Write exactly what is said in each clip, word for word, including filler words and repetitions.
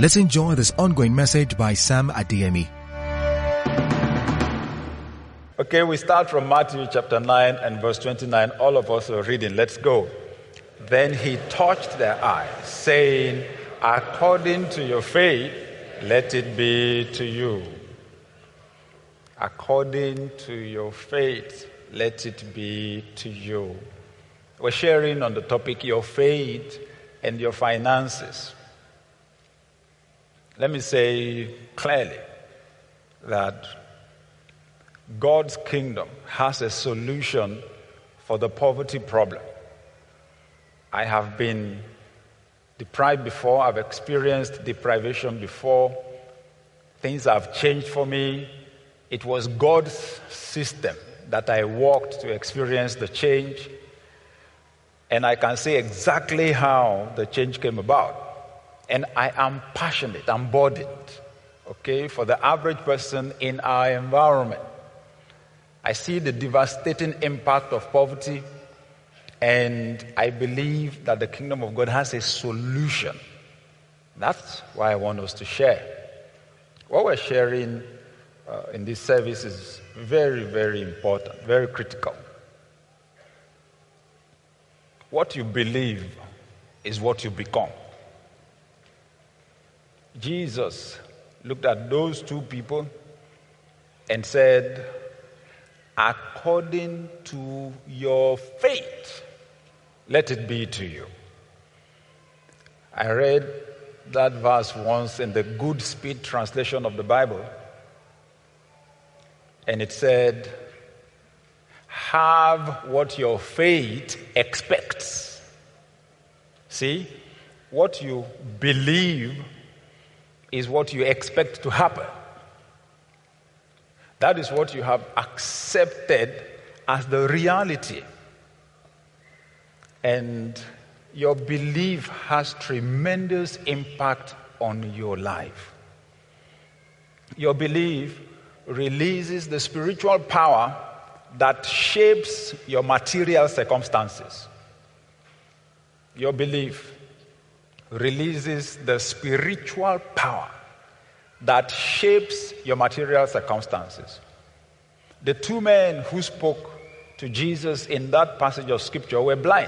Let's enjoy this ongoing message by Sam Adeyemi. Okay, we start from Matthew chapter nine and verse twenty-nine. All of us are reading. Let's go. Then he touched their eyes, saying, according to your faith, let it be to you. According to your faith, let it be to you. We're sharing on the topic, your faith and your finances. Let me say clearly that God's kingdom has a solution for the poverty problem. I have been deprived before. I've experienced deprivation before. Things have changed for me. It was God's system that I walked to experience the change. And I can say exactly how the change came about. And I am passionate, I'm burdened, okay, for the average person in our environment. I see the devastating impact of poverty, and I believe that the kingdom of God has a solution. That's why I want us to share. What we're sharing uh, in this service is very, very important, very critical. What you believe is what you become. Jesus looked at those two people and said, according to your faith, let it be to you. I read that verse once in the Good Speed translation of the Bible, and it said, have what your faith expects. See, what you believe is what you expect to happen. That is what you have accepted as the reality. And your belief has tremendous impact on your life. Your belief releases the spiritual power that shapes your material circumstances. Your belief releases the spiritual power that shapes your material circumstances. The two men who spoke to Jesus in that passage of scripture were blind.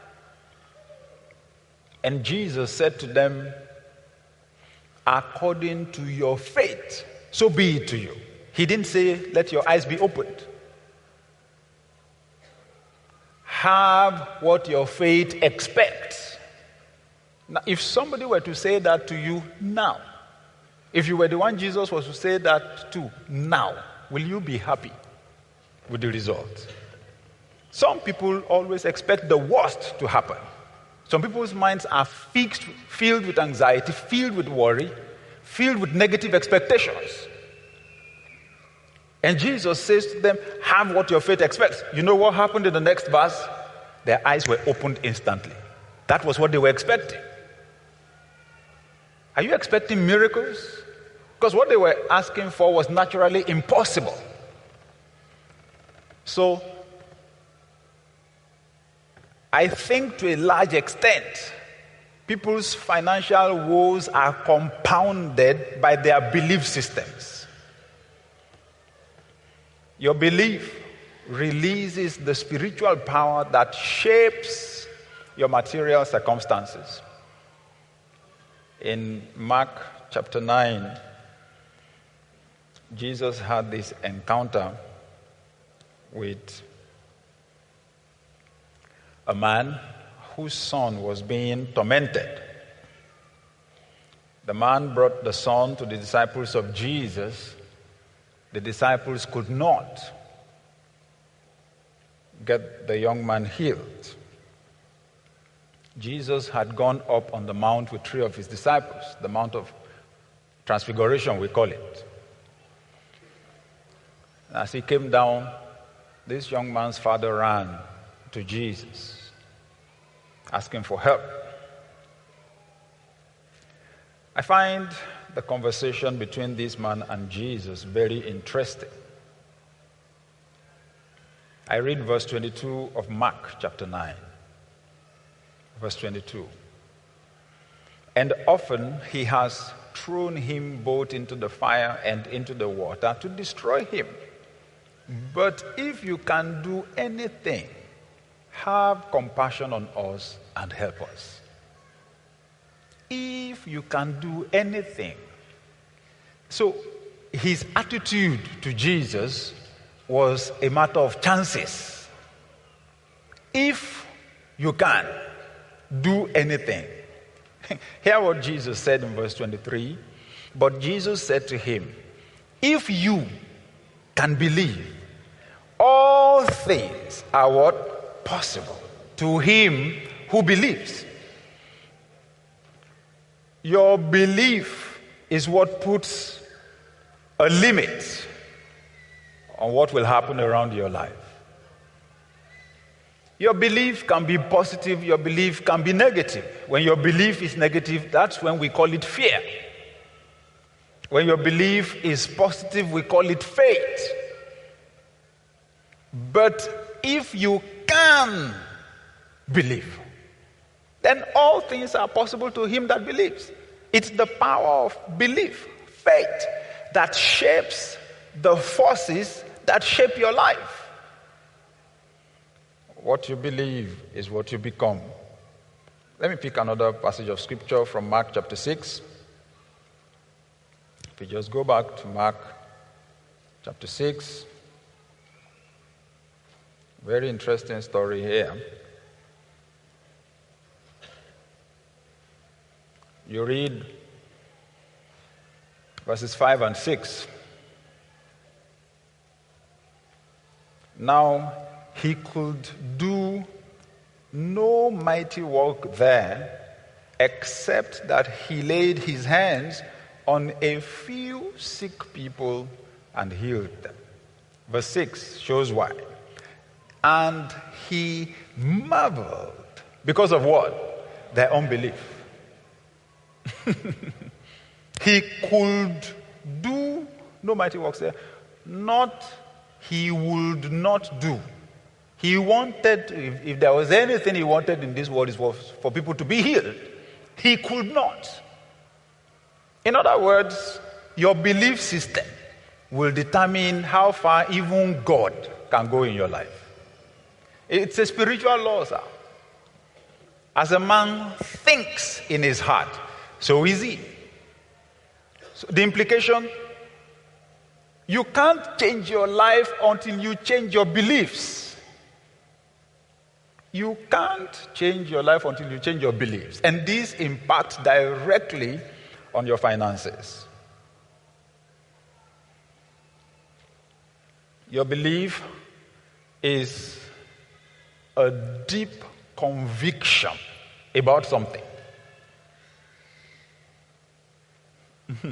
And Jesus said to them, according to your faith, so be it to you. He didn't say, let your eyes be opened. Have what your faith expects. Now, if somebody were to say that to you now, if you were the one Jesus was to say that to now, will you be happy with the result? Some people always expect the worst to happen. Some people's minds are fixed, filled with anxiety, filled with worry, filled with negative expectations. And Jesus says to them, have what your faith expects. You know what happened in the next verse? Their eyes were opened instantly. That was what they were expecting. Are you expecting miracles? Because what they were asking for was naturally impossible. So, I think to a large extent, people's financial woes are compounded by their belief systems. Your belief releases the spiritual power that shapes your material circumstances. In Mark chapter nine, Jesus had this encounter with a man whose son was being tormented. The man brought the son to the disciples of Jesus. The disciples could not get the young man healed. Jesus had gone up on the mount with three of his disciples, the Mount of Transfiguration, we call it. As he came down, this young man's father ran to Jesus, asking for help. I find the conversation between this man and Jesus very interesting. I read verse twenty-two of Mark chapter nine. Verse twenty-two. And often he has thrown him both into the fire and into the water to destroy him. But if you can do anything, have compassion on us and help us. If you can do anything. So his attitude to Jesus was a matter of chances. If you can do anything. Hear what Jesus said in verse twenty-three. But Jesus said to him, if you can believe, all things are what? Possible to him who believes. Your belief is what puts a limit on what will happen around your life. Your belief can be positive, your belief can be negative. When your belief is negative, that's when we call it fear. When your belief is positive, we call it faith. But if you can believe, then all things are possible to him that believes. It's the power of belief, faith, that shapes the forces that shape your life. What you believe is what you become. Let me pick another passage of scripture from Mark chapter six. If you just go back to Mark chapter six. Very interesting story here. You read verses five and six. Now, he could do no mighty work there except that he laid his hands on a few sick people and healed them. Verse six shows why. And he marveled because of what? Their unbelief. He could do no mighty works there. Not he would not do. He wanted, if, if there was anything he wanted in this world, it was for people to be healed. He could not. In other words, your belief system will determine how far even God can go in your life. It's a spiritual law, sir. As a man thinks in his heart, so is he. So the implication, you can't change your life until you change your beliefs. You can't change your life until you change your beliefs. And this impacts directly on your finances. Your belief is a deep conviction about something. Mm-hmm.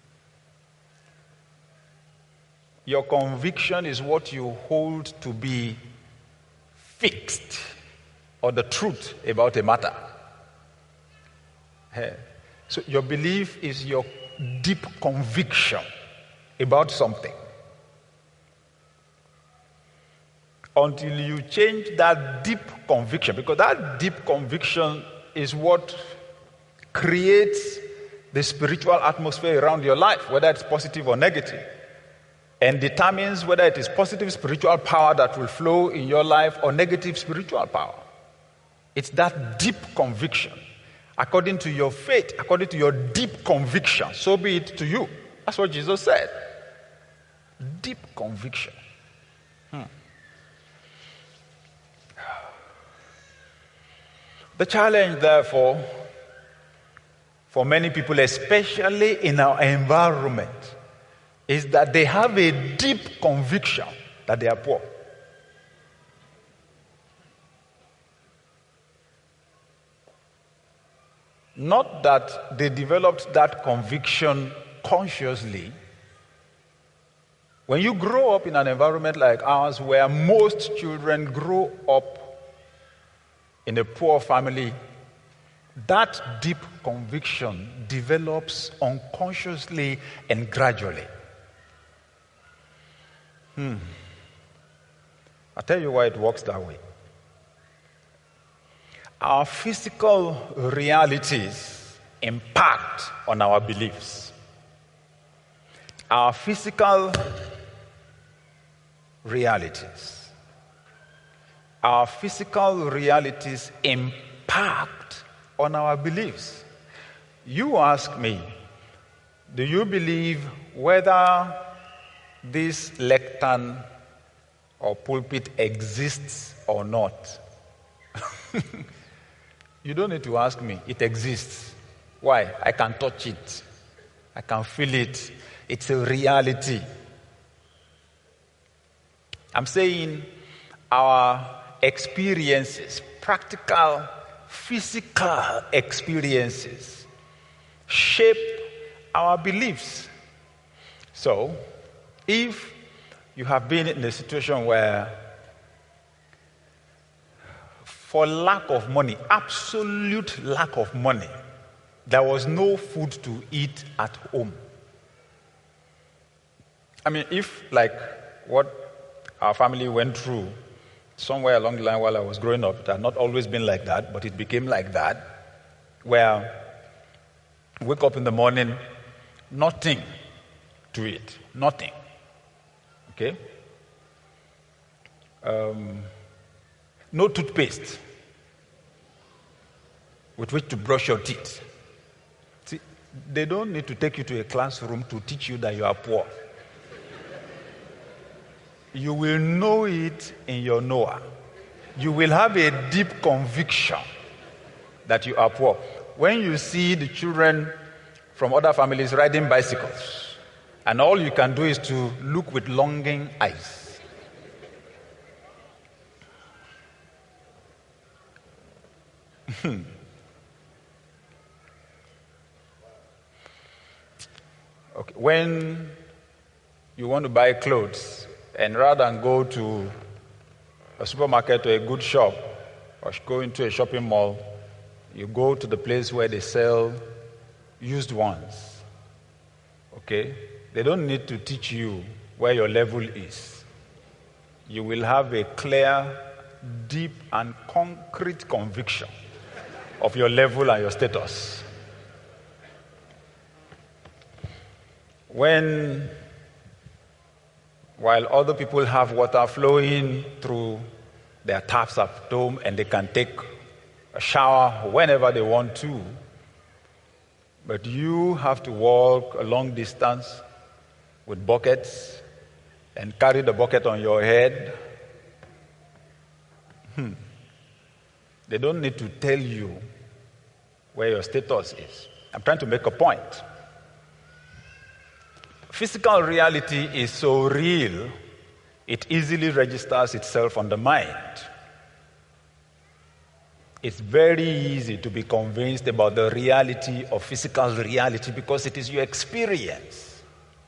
Your conviction is what you hold to be fixed or the truth about a matter. So your belief is your deep conviction about something. Until you change that deep conviction, because that deep conviction is what creates the spiritual atmosphere around your life, whether it's positive or negative, and determines whether it is positive spiritual power that will flow in your life or negative spiritual power. It's that deep conviction. According to your faith, according to your deep conviction, so be it to you. That's what Jesus said. Deep conviction. Hmm. The challenge, therefore, for many people, especially in our environment, is that they have a deep conviction that they are poor. Not that they developed that conviction consciously. When you grow up in an environment like ours, where most children grow up in a poor family, that deep conviction develops unconsciously and gradually. Hmm. I'll tell you why it works that way. Our physical realities impact on our beliefs. Our physical realities. Our physical realities impact on our beliefs. You ask me, do you believe whether this lectern or pulpit exists or not? You don't need to ask me. It exists. Why? I can touch it. I can feel it. It's a reality. I'm saying our experiences, practical, physical experiences, shape our beliefs. So, if you have been in a situation where, for lack of money, absolute lack of money, there was no food to eat at home. I mean, if, like what our family went through somewhere along the line while I was growing up, it had not always been like that, but it became like that, where wake up in the morning, nothing to eat, nothing. Okay? Um, no toothpaste with which to brush your teeth. See, they don't need to take you to a classroom to teach you that you are poor. You will know it in your knower. You will have a deep conviction that you are poor. When you see the children from other families riding bicycles, and all you can do is to look with longing eyes. Okay. When you want to buy clothes, and rather than go to a supermarket or a good shop, or go into a shopping mall, you go to the place where they sell used ones. Okay? They don't need to teach you where your level is. You will have a clear, deep, and concrete conviction of your level and your status. When, while other people have water flowing through their taps at home and they can take a shower whenever they want to, but you have to walk a long distance with buckets and carry the bucket on your head. Hmm. They don't need to tell you where your status is. I'm trying to make a point. Physical reality is so real, it easily registers itself on the mind. It's very easy to be convinced about the reality of physical reality because it is your experience.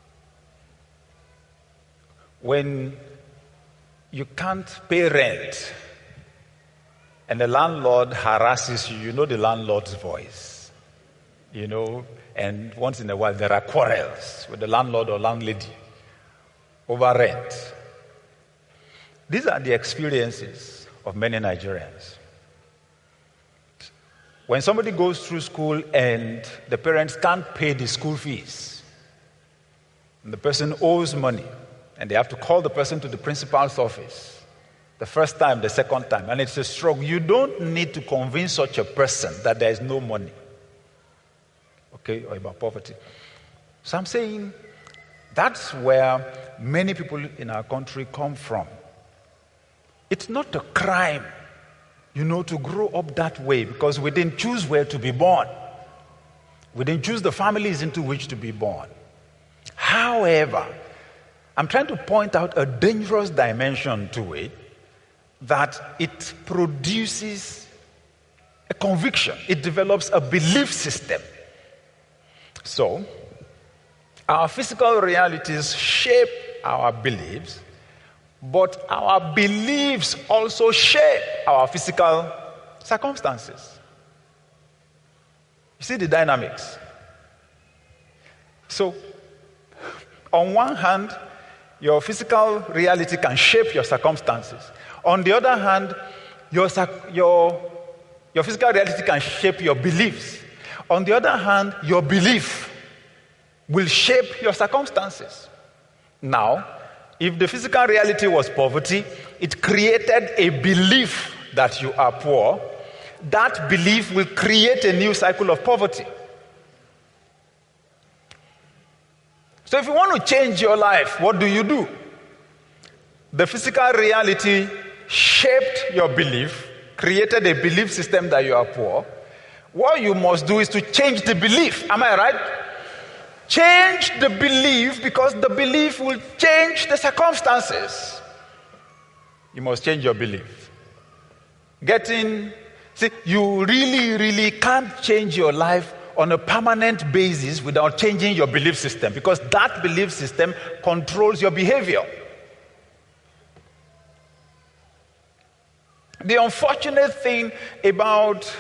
When you can't pay rent and the landlord harasses you, you know the landlord's voice. You know, and once in a while there are quarrels with the landlord or landlady over rent. These are the experiences of many Nigerians. When somebody goes through school and the parents can't pay the school fees, and the person owes money, and they have to call the person to the principal's office, the first time, the second time, and it's a struggle. You don't need to convince such a person that there is no money, okay, or about poverty. So I'm saying that's where many people in our country come from. It's not a crime, you know, to grow up that way because we didn't choose where to be born. We didn't choose the families into which to be born. However, I'm trying to point out a dangerous dimension to it, that it produces a conviction. It develops a belief system. So, our physical realities shape our beliefs, but our beliefs also shape our physical circumstances. You see the dynamics? So, on one hand, your physical reality can shape your circumstances. On the other hand, your, your, your physical reality can shape your beliefs. On the other hand, your belief will shape your circumstances. Now, if the physical reality was poverty, it created a belief that you are poor. That belief will create a new cycle of poverty. So if you want to change your life, what do you do? The physical reality shaped your belief, created a belief system that you are poor. What you must do is to change the belief. Am I right? Change the belief, because the belief will change the circumstances. You must change your belief. Getting, see, you really, really can't change your life on a permanent basis without changing your belief system, because that belief system controls your behavior. The unfortunate thing about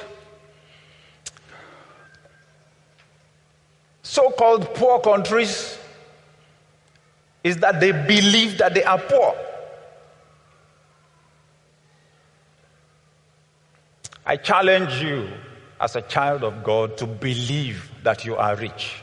so-called poor countries is that they believe that they are poor. I challenge you as a child of God to believe that you are rich.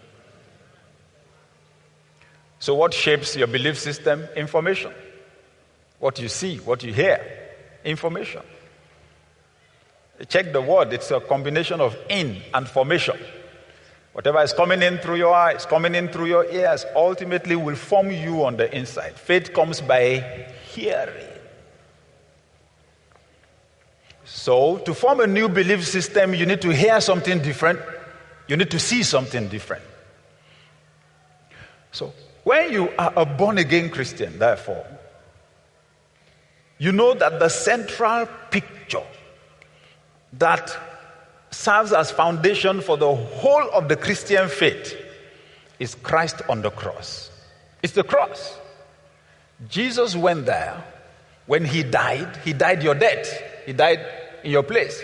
So what shapes your belief system? Information. What you see, what you hear. Information. Check the word. It's a combination of in and formation. Whatever is coming in through your eyes, coming in through your ears, ultimately will form you on the inside. Faith comes by hearing. So, to form a new belief system, you need to hear something different. You need to see something different. So, when you are a born-again Christian, therefore, you know that the central picture that serves as foundation for the whole of the Christian faith is Christ on the cross. It's the cross. Jesus went there. When he died, he died your death. He died in your place.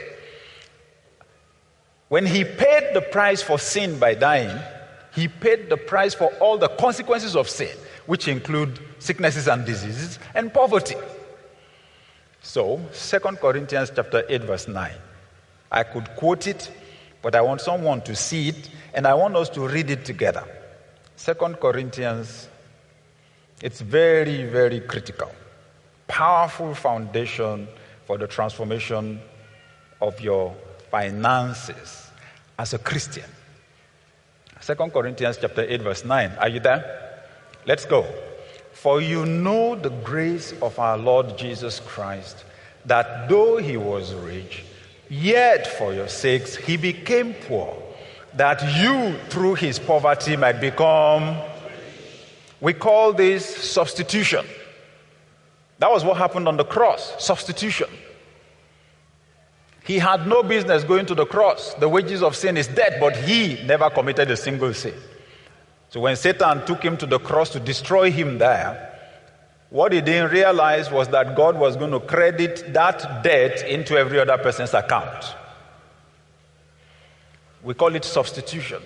When he paid the price for sin by dying, he paid the price for all the consequences of sin, which include sicknesses and diseases and poverty. So, Second Corinthians chapter eight, verse nine. I could quote it, but I want someone to see it, and I want us to read it together. Second Corinthians, it's very, very critical. Powerful foundation for the transformation of your finances as a Christian. Second Corinthians chapter eight, verse nine. Are you there? Let's go. For you know the grace of our Lord Jesus Christ, that though he was rich, yet for your sakes he became poor, that you through his poverty might become. We call this substitution. That was what happened on the cross, substitution. He had no business going to the cross. The wages of sin is death, but he never committed a single sin. So when Satan took him to the cross to destroy him there, what he didn't realize was that God was going to credit that debt into every other person's account. We call it substitution.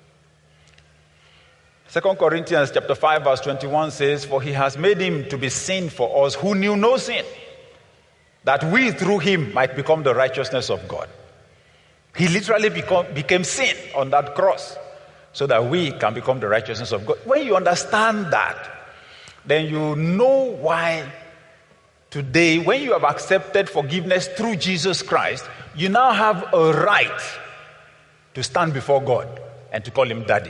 Second Corinthians chapter five, verse twenty-one says, for he has made him to be sin for us who knew no sin, that we through him might become the righteousness of God. He literally become, became sin on that cross so that we can become the righteousness of God. When you understand that, then you know why today, when you have accepted forgiveness through Jesus Christ, you now have a right to stand before God and to call him Daddy.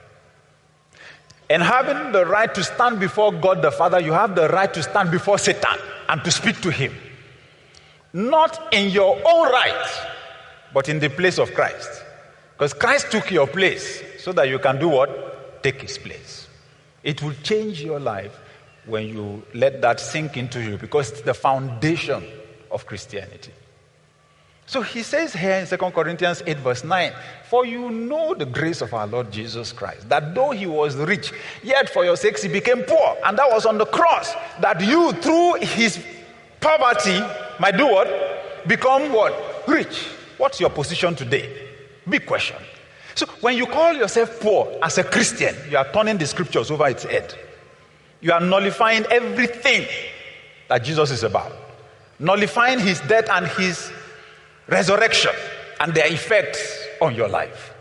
And having the right to stand before God the Father, you have the right to stand before Satan and to speak to him. Not in your own right, but in the place of Christ. Because Christ took your place so that you can do what? Take his place. It will change your life when you let that sink into you, because it's the foundation of Christianity. So he says here in Second Corinthians eight, verse nine, for you know the grace of our Lord Jesus Christ, that though he was rich, yet for your sakes he became poor. And that was on the cross, that you through his poverty might do what? Become what? Rich. What's your position today? Big question. So when you call yourself poor as a Christian, you are turning the scriptures over its head. You are nullifying everything that Jesus is about. Nullifying his death and his resurrection and their effects on your life.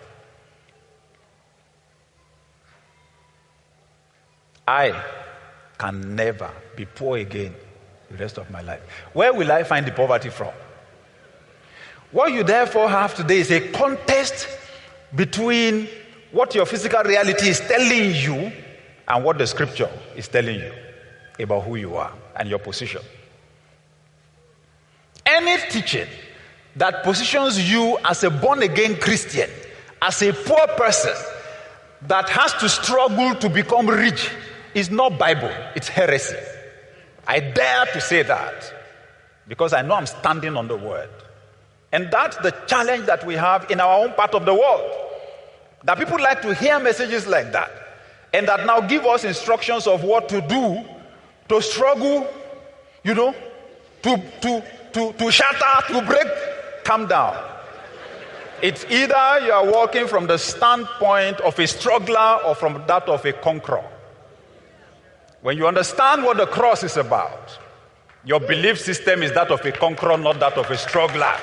I can never be poor again the rest of my life. Where will I find the poverty from? What you therefore have today is a contest between what your physical reality is telling you and what the scripture is telling you about who you are and your position. Any teaching that positions you as a born-again Christian, as a poor person that has to struggle to become rich is not Bible, it's heresy. I dare to say that because I know I'm standing on the word. And that's the challenge that we have in our own part of the world. That people like to hear messages like that and that now give us instructions of what to do to struggle, you know, to, to, to, to shatter, to break. Calm down. It's either you are walking from the standpoint of a struggler or from that of a conqueror. When you understand what the cross is about, your belief system is that of a conqueror, not that of a struggler.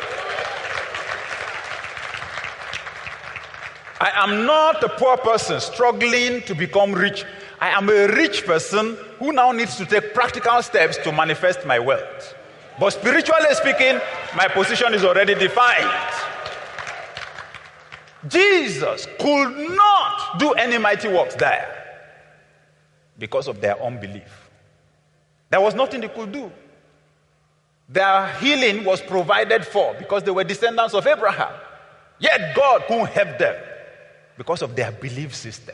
I am not a poor person struggling to become rich. I am a rich person who now needs to take practical steps to manifest my wealth. But spiritually speaking, my position is already defined. Jesus could not do any mighty works there because of their unbelief. There was nothing they could do. Their healing was provided for because they were descendants of Abraham. Yet God couldn't help them because of their belief system.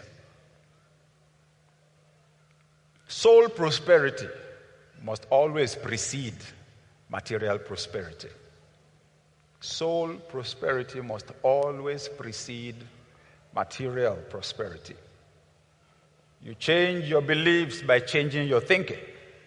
Soul prosperity must always precede material prosperity. Soul prosperity must always precede material prosperity. You change your beliefs by changing your thinking.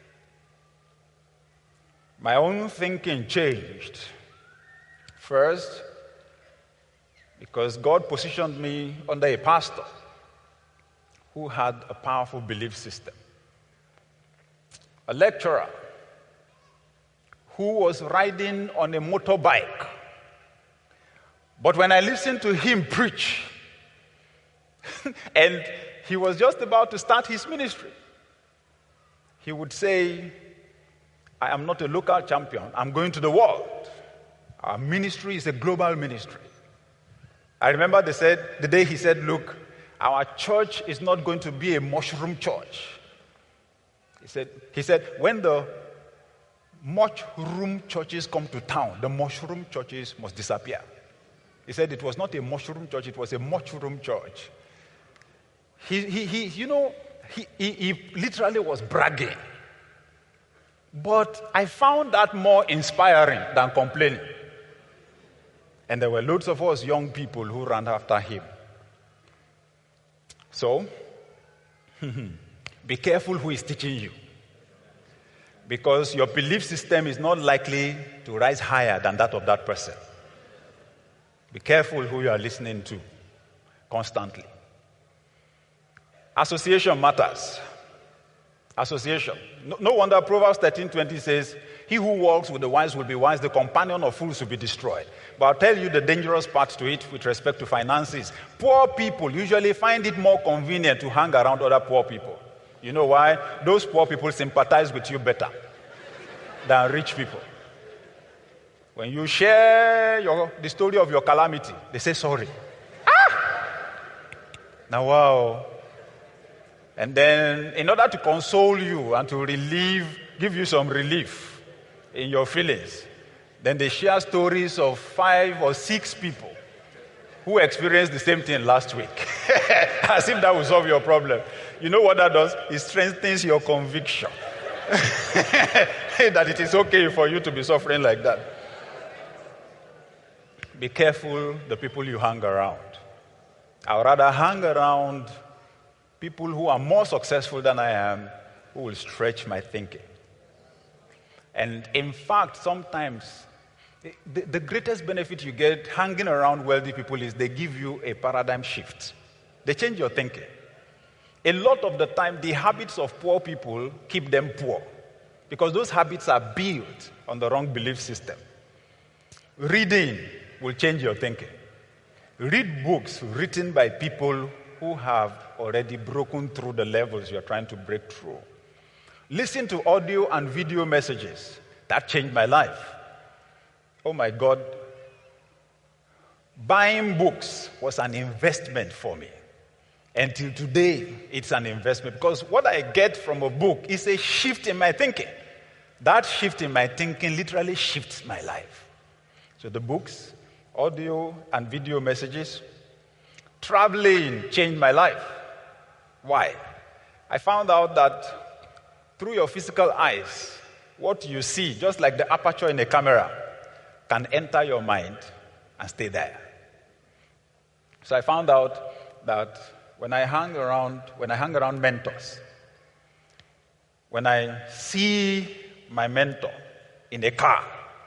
My own thinking changed. First, because God positioned me under a pastor who had a powerful belief system. A lecturer who was riding on a motorbike. But when I listened to him preach, and he was just about to start his ministry, he would say, I am not a local champion, I'm going to the world. Our ministry is a global ministry. I remember they said, the day he said, look, our church is not going to be a mushroom church. He said, he said, when the mushroom churches come to town, the mushroom churches must disappear. He said it was not a mushroom church, it was a mushroom church. He, he, he you know, he, he, he literally was bragging. But I found that more inspiring than complaining. And there were loads of us young people who ran after him. So, be careful who is teaching you. Because your belief system is not likely to rise higher than that of that person. Be careful who you are listening to constantly. Association matters. Association. No, no wonder Proverbs thirteen twenty says, he who walks with the wise will be wise, the companion of fools will be destroyed. But I'll tell you the dangerous part to it with respect to finances. Poor people usually find it more convenient to hang around other poor people. You know why? Those poor people sympathize with you better than rich people. When you share your, the story of your calamity, they say sorry. Ah! Now, wow. And then, in order to console you and to relieve, give you some relief in your feelings, then they share stories of five or six people who experienced the same thing last week. As if that will solve your problem. You know what that does? It strengthens your conviction that it is okay for you to be suffering like that. Be careful the people you hang around. I would rather hang around people who are more successful than I am, who will stretch my thinking. And in fact, sometimes the, the greatest benefit you get hanging around wealthy people is they give you a paradigm shift. They change your thinking. A lot of the time, the habits of poor people keep them poor because those habits are built on the wrong belief system. Reading will change your thinking. Read books written by people who have already broken through the levels you're trying to break through. Listen to audio and video messages. That changed my life. Oh my God. Buying books was an investment for me. Until today, it's an investment because what I get from a book is a shift in my thinking. That shift in my thinking literally shifts my life. So the books, audio and video messages, traveling changed my life. Why? I found out that through your physical eyes, what you see, just like the aperture in a camera, can enter your mind and stay there. So I found out that when I hang around, when I hang around mentors, when I see my mentor in a car,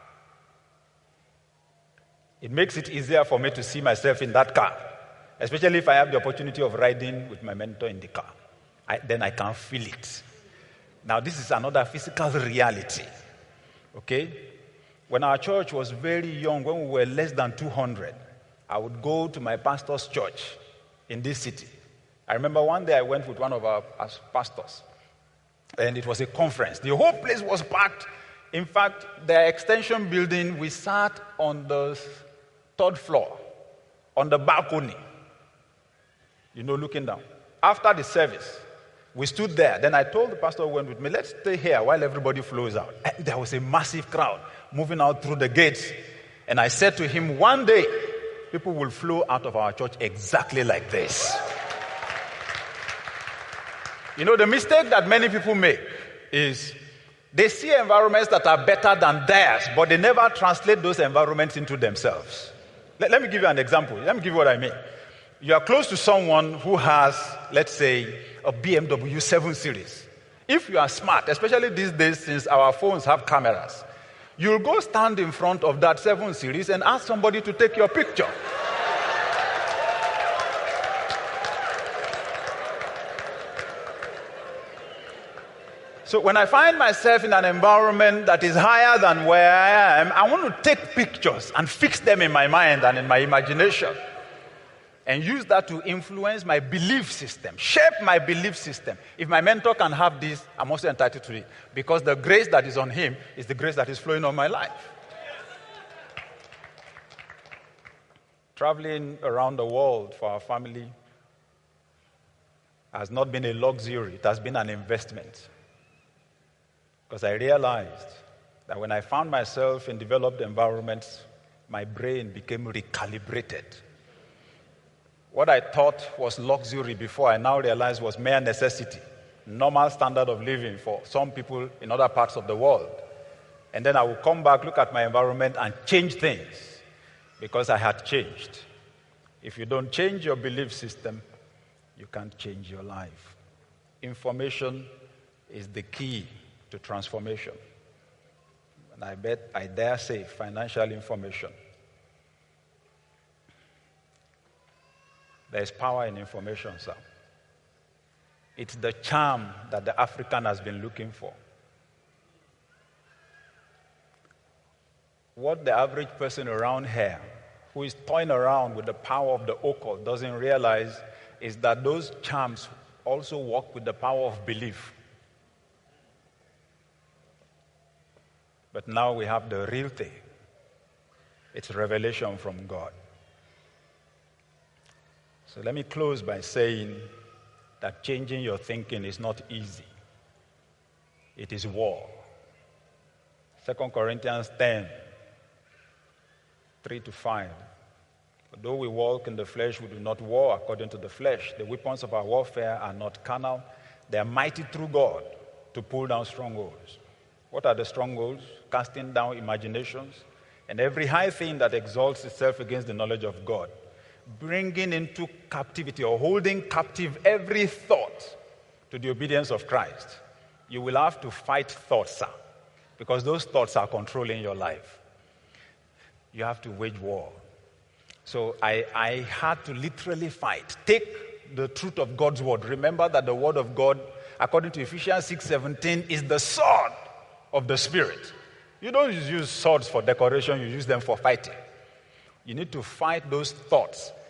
it makes it easier for me to see myself in that car, especially if I have the opportunity of riding with my mentor in the car. I, then I can feel it. Now, this is another physical reality. Okay? When our church was very young, when we were less than two hundred, I would go to my pastor's church in this city. I remember one day I went with one of our pastors, and it was a conference. The whole place was packed. In fact, the extension building, we sat on the third floor, on the balcony, you know, looking down. After the service, we stood there. Then I told the pastor who went with me, let's stay here while everybody flows out. There was a massive crowd moving out through the gates. And I said to him, one day, people will flow out of our church exactly like this. You know, the mistake that many people make is they see environments that are better than theirs, but they never translate those environments into themselves. Let, let me give you an example. Let me give you what I mean. You are close to someone who has, let's say, a B M W seven series. If you are smart, especially these days since our phones have cameras, you'll go stand in front of that seven series and ask somebody to take your picture. So when I find myself in an environment that is higher than where I am, I want to take pictures and fix them in my mind and in my imagination and use that to influence my belief system, shape my belief system. If my mentor can have this, I'm also entitled to it because the grace that is on him is the grace that is flowing on my life. Traveling around the world for our family has not been a luxury, it has been an investment. Because I realized that when I found myself in developed environments, my brain became recalibrated. What I thought was luxury before, I now realize was mere necessity, normal standard of living for some people in other parts of the world. And then I would come back, look at my environment, and change things because I had changed. If you don't change your belief system, you can't change your life. Information is the key to transformation. And I bet, I dare say, financial information. There is power in information, sir. It's the charm that the African has been looking for. What the average person around here who is toying around with the power of the occult doesn't realize is that those charms also work with the power of belief. But now we have the real thing. It's revelation from God. So let me close by saying that changing your thinking is not easy. It is war. Second Corinthians ten, three to five. Though we walk in the flesh, we do not war according to the flesh. The weapons of our warfare are not carnal. They are mighty through God to pull down strongholds. What are the strongholds? Casting down imaginations and every high thing that exalts itself against the knowledge of God. Bringing into captivity or holding captive every thought to the obedience of Christ. You will have to fight thoughts, sir, because those thoughts are controlling your life. You have to wage war. So I, I had to literally fight. Take the truth of God's word. Remember that the word of God, according to Ephesians six seventeen, is the sword of the Spirit. You don't use swords for decoration, you use them for fighting. You need to fight those thoughts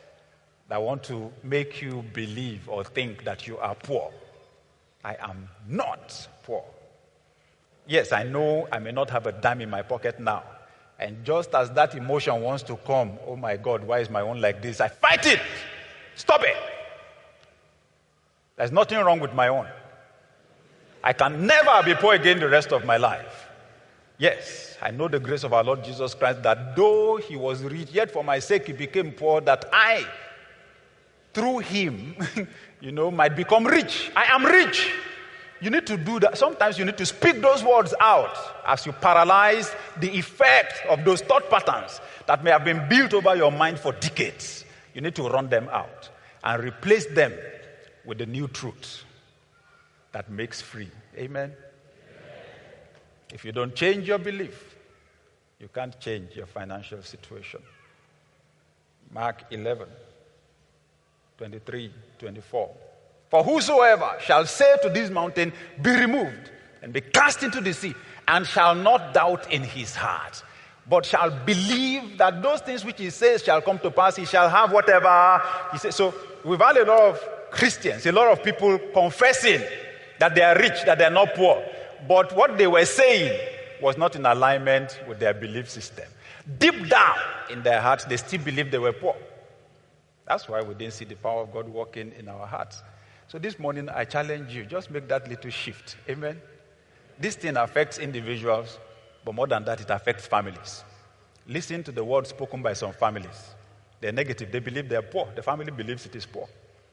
that want to make you believe or think that you are poor. I am not poor. Yes, I know I may not have a dime in my pocket now. And just as that emotion wants to come, oh my God, why is my own like this? I fight it. Stop it. There's nothing wrong with my own. I can never be poor again the rest of my life. Yes, I know the grace of our Lord Jesus Christ, that though he was rich, yet for my sake he became poor, that I, through him, you know, might become rich. I am rich. You need to do that. Sometimes you need to speak those words out as you paralyze the effect of those thought patterns that may have been built over your mind for decades. You need to run them out and replace them with the new truth that makes free. Amen? Amen. If you don't change your belief, you can't change your financial situation. Mark eleven, twenty-three, twenty-four. For whosoever shall say to this mountain, be removed and be cast into the sea, and shall not doubt in his heart, but shall believe that those things which he says shall come to pass, he shall have whatever he says. So we've had a lot of Christians, a lot of people confessing that they are rich, that they are not poor. But what they were saying was not in alignment with their belief system. Deep down in their hearts, they still believed they were poor. That's why we didn't see the power of God working in our hearts. So this morning, I challenge you, just make that little shift. Amen? This thing affects individuals, but more than that, it affects families. Listen to the words spoken by some families. They're negative. They believe they're poor. The family believes it is poor.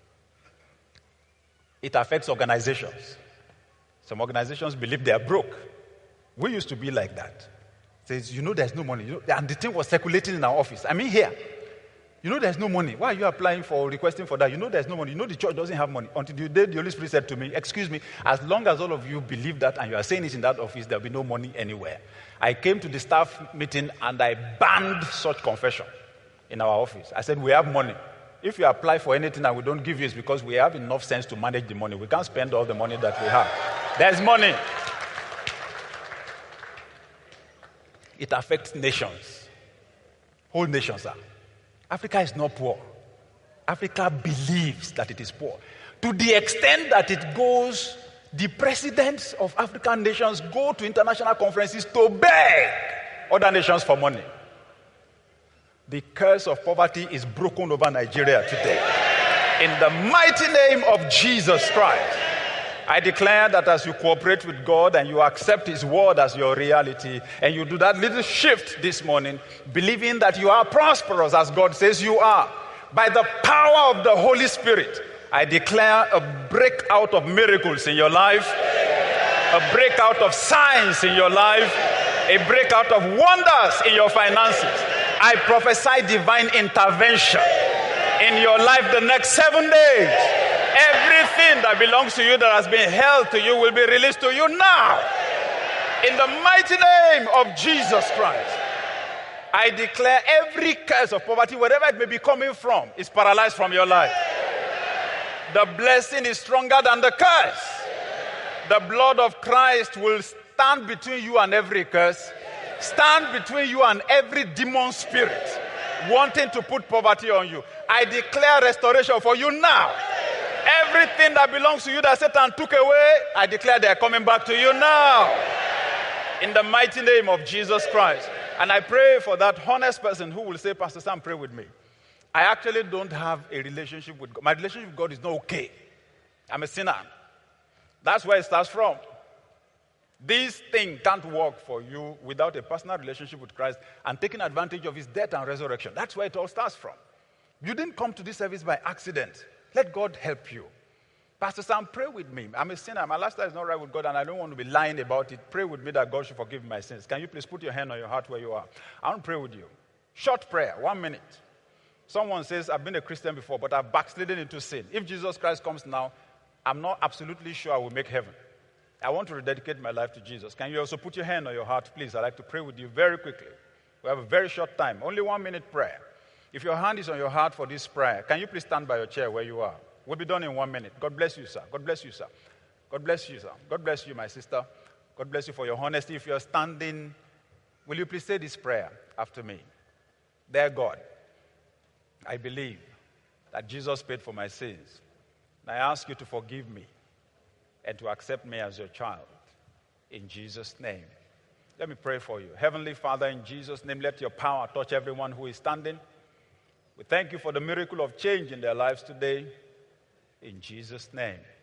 It affects organizations. Some organizations believe they are broke. We used to be like that. Says, you know there's no money. You know, and the thing was circulating in our office. I mean here. You know there's no money. Why are you applying for, requesting for that? You know there's no money. You know the church doesn't have money. Until the day the Holy Spirit said to me, excuse me, as long as all of you believe that and you are saying it in that office, there'll be no money anywhere. I came to the staff meeting and I banned such confession in our office. I said, we have money. If you apply for anything and we don't give you, it's because we have enough sense to manage the money. We can't spend all the money that we have. There's money. It affects nations. Whole nations are. Africa is not poor. Africa believes that it is poor. To the extent that it goes, the presidents of African nations go to international conferences to beg other nations for money. The curse of poverty is broken over Nigeria today. In the mighty name of Jesus Christ, I declare that as you cooperate with God and you accept his word as your reality, and you do that little shift this morning, believing that you are prosperous as God says you are, by the power of the Holy Spirit, I declare a breakout of miracles in your life, a breakout of signs in your life, a breakout of wonders in your finances. I prophesy divine intervention in your life the next seven days. Everything that belongs to you that has been held to you will be released to you now. In the mighty name of Jesus Christ, I declare every curse of poverty, wherever it may be coming from, is paralyzed from your life. The blessing is stronger than the curse. The blood of Christ will stand between you and every curse. Stand between you and every demon spirit wanting to put poverty on you. I declare restoration for you now. Everything that belongs to you that Satan took away, I declare they are coming back to you now. In the mighty name of Jesus Christ. And I pray for that honest person who will say, Pastor Sam, pray with me. I actually don't have a relationship with God. My relationship with God is not okay. I'm a sinner. That's where it starts from. This thing can't work for you without a personal relationship with Christ and taking advantage of his death and resurrection. That's where it all starts from. You didn't come to this service by accident. Let God help you. Pastor Sam, pray with me. I'm a sinner. My lifestyle is not right with God and I don't want to be lying about it. Pray with me that God should forgive my sins. Can you please put your hand on your heart where you are? I want to pray with you. Short prayer, one minute. Someone says, I've been a Christian before, but I've backslidden into sin. If Jesus Christ comes now, I'm not absolutely sure I will make heaven. I want to rededicate my life to Jesus. Can you also put your hand on your heart, please? I'd like to pray with you very quickly. We have a very short time, only one minute prayer. If your hand is on your heart for this prayer, can you please stand by your chair where you are? We'll be done in one minute. God bless you, sir. God bless you, sir. God bless you, sir. God bless you, my sister. God bless you for your honesty. If you're standing, will you please say this prayer after me? Dear God, I believe that Jesus paid for my sins. And I ask you to forgive me and to accept me as your child. In Jesus' name. Let me pray for you. Heavenly Father, in Jesus' name, let your power touch everyone who is standing. We thank you for the miracle of change in their lives today. In Jesus' name.